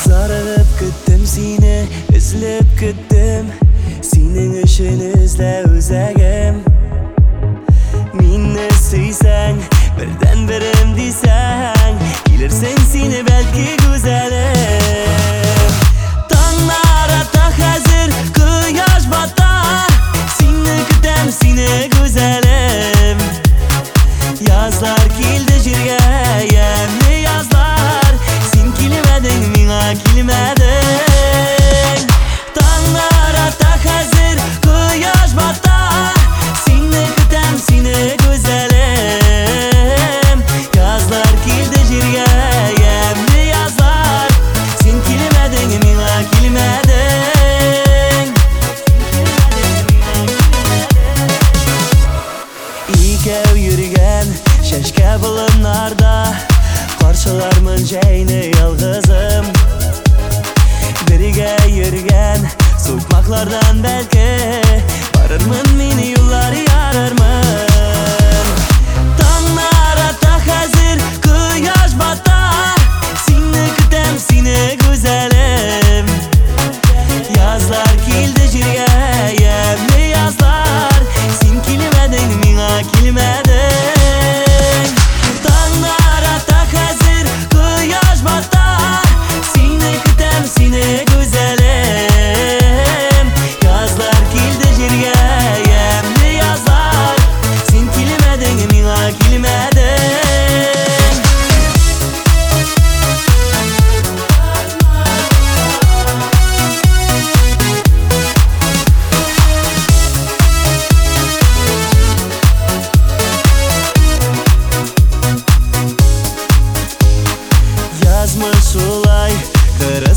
Зарығып күттім сені, үзіліп күттім, сенің үшін үзлі өзегім. Мені сүйсәң, бірден бірім дейсәң, келерсің сені бәлкі güzelim. Таңдар ата қазір, құяш бата, сені күтем, сені güzelim. Yazlar келді жерге, емі yazlar, сен келмедің, миңа келмедің. Таңдар ата қазір, құяш бата, сені күтем, сені güzelim. Yazlar келді жерге, емі yazlar, сен келмедің, миңа келмедің. Икәу йөргән шәшкә болыннарда, каршылармын жәйне ялгызым. Бергә йөргән суймаклардан бәлки, барырмын мин юллар ярырмын. Таңдар ата хәзер, құяш бата, сені көтәм, сені güzelim. Yazlar келді жерге, емі yazlar, сен келмедің, миңа келмедің. Таңдар ата хәзер, құяш бата, сені көтәм, сені güzelim. Yazlar келді жерге, емі yazlar, сен келмедің, миңа келмедің. Yazmış olay,